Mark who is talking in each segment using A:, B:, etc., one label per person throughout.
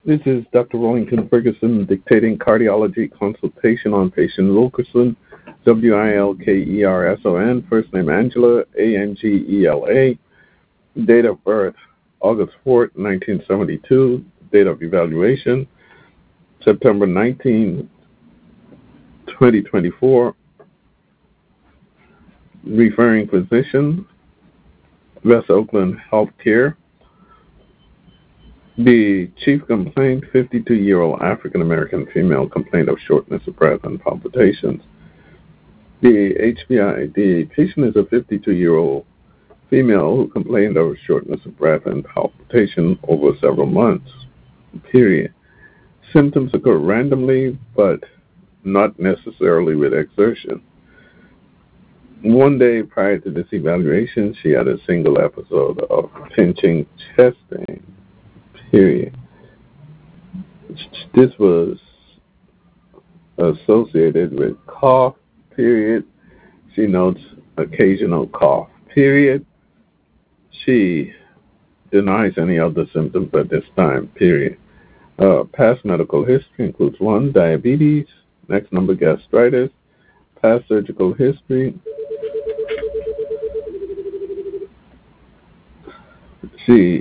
A: This is Dr. Wellington Ferguson dictating cardiology consultation on patient Wilkerson, Wilkerson, first name Angela, Angela, date of birth August 4th, 1972, date of evaluation September 19, 2024, referring physician West Oakland Healthcare. The chief complaint, 52-year-old African-American female, complained of shortness of breath and palpitations. The HBI, the patient is a 52-year-old female who complained of shortness of breath and palpitation over several months, period. Symptoms occur randomly, but not necessarily with exertion. One day prior to this evaluation, she had a single episode of pinching chest pain, period. This was associated with cough, period. She notes occasional cough, period. She denies any other symptoms at this time, period. Past medical history includes 1, diabetes, next number, gastritis, past surgical history. She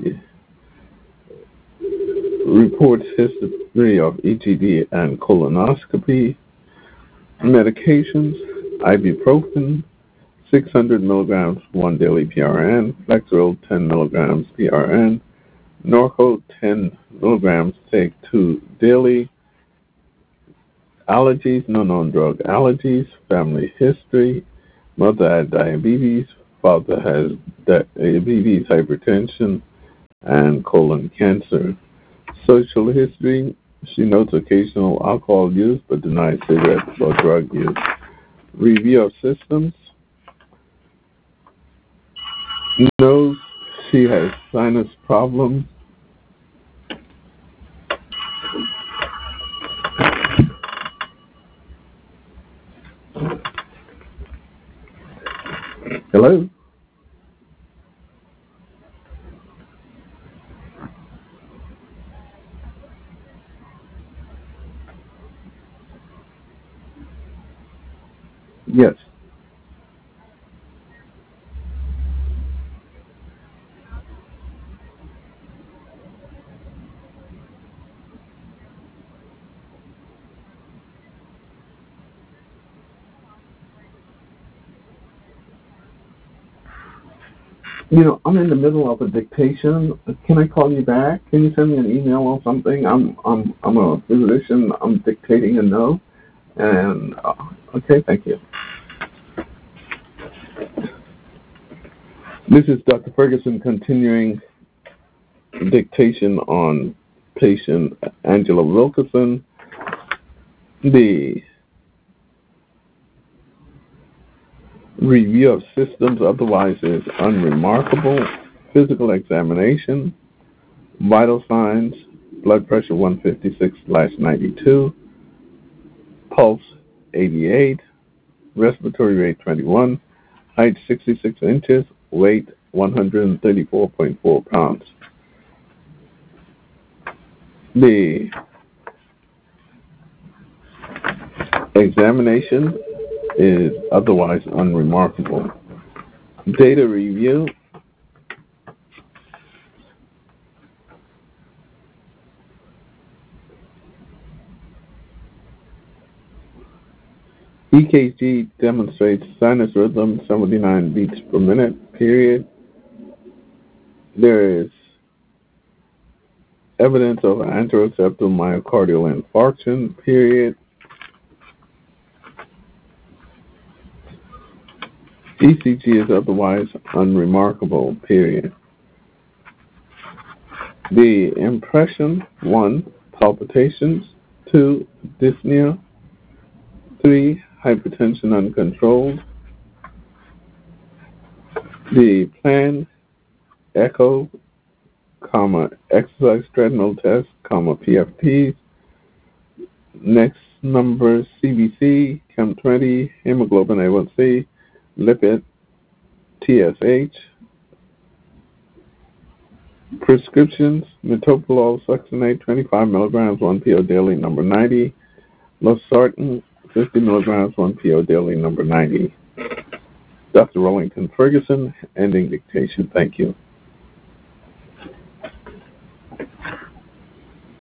A: reports history of EGD and colonoscopy. Medications, ibuprofen, 600 milligrams, 1 daily PRN, Flexeril, 10 milligrams PRN, Norco, 10 milligrams, take 2 daily. Allergies, no known drug allergies, family history, mother had diabetes, father has diabetes, hypertension, and colon cancer. Social history, she notes occasional alcohol use but denies cigarettes or drug use. Review of systems, knows she has sinus problems. Hello? Yes. I'm in the middle of a dictation. Can I call you back? Can you send me an email or something? I'm a physician. I'm dictating a note. And okay, thank you. This is Dr. Ferguson continuing dictation on patient Angela Wilkerson. The review of systems otherwise is unremarkable. Physical examination, vital signs, blood pressure 156/92, pulse 88, respiratory rate 21, height 66 inches, weight 134.4 pounds. The examination is otherwise unremarkable. Data review. EKG demonstrates sinus rhythm 79 beats per minute, period. There is evidence of anteroseptal myocardial infarction, period. ECG is otherwise unremarkable, period. The impression, 1, palpitations, 2, dyspnea, 3, hypertension uncontrolled. The plan, echo, exercise treadmill test, PFTs. Next number, CBC, Chem20, hemoglobin A1C, lipid, TSH. Prescriptions: metoprolol succinate 25 milligrams 1 PO daily, number 90. Losartan 50 milligrams 1 PO daily, number 90. Dr. Rollington Ferguson, ending dictation. Thank you.